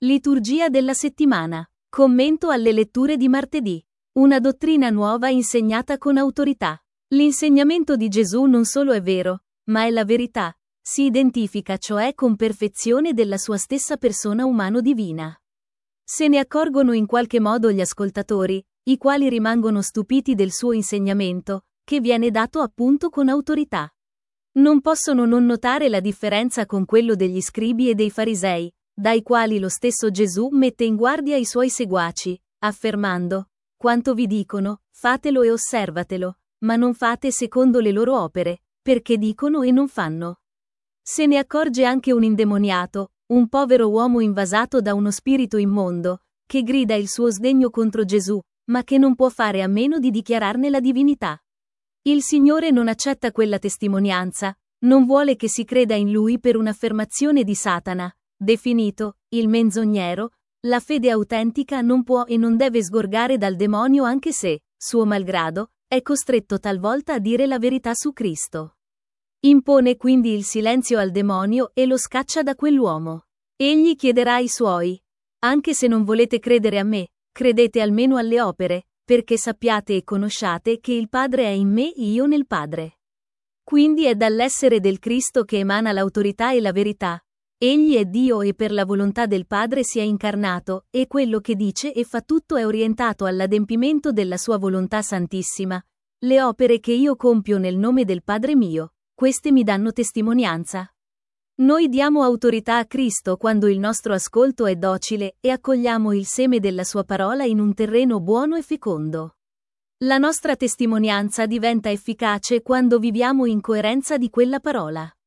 Liturgia della settimana. Commento alle letture di martedì. Una dottrina nuova insegnata con autorità. L'insegnamento di Gesù non solo è vero, ma è la verità. Si identifica cioè con perfezione della sua stessa persona umano-divina. Se ne accorgono in qualche modo gli ascoltatori, i quali rimangono stupiti del suo insegnamento, che viene dato appunto con autorità. Non possono non notare la differenza con quello degli scribi e dei farisei, dai quali lo stesso Gesù mette in guardia i suoi seguaci, affermando: quanto vi dicono, fatelo e osservatelo, ma non fate secondo le loro opere, perché dicono e non fanno. Se ne accorge anche un indemoniato, un povero uomo invasato da uno spirito immondo, che grida il suo sdegno contro Gesù, ma che non può fare a meno di dichiararne la divinità. Il Signore non accetta quella testimonianza, non vuole che si creda in Lui per un'affermazione di Satana, definito il menzognero. La fede autentica non può e non deve sgorgare dal demonio anche se, suo malgrado, è costretto talvolta a dire la verità su Cristo. Impone quindi il silenzio al demonio e lo scaccia da quell'uomo. Egli chiederà ai suoi: anche se non volete credere a me, credete almeno alle opere, perché sappiate e conosciate che il Padre è in me e io nel Padre. Quindi è dall'essere del Cristo che emana l'autorità e la verità. Egli è Dio e per la volontà del Padre si è incarnato, e quello che dice e fa tutto è orientato all'adempimento della sua volontà santissima. Le opere che io compio nel nome del Padre mio, queste mi danno testimonianza. Noi diamo autorità a Cristo quando il nostro ascolto è docile e accogliamo il seme della sua parola in un terreno buono e fecondo. La nostra testimonianza diventa efficace quando viviamo in coerenza di quella parola.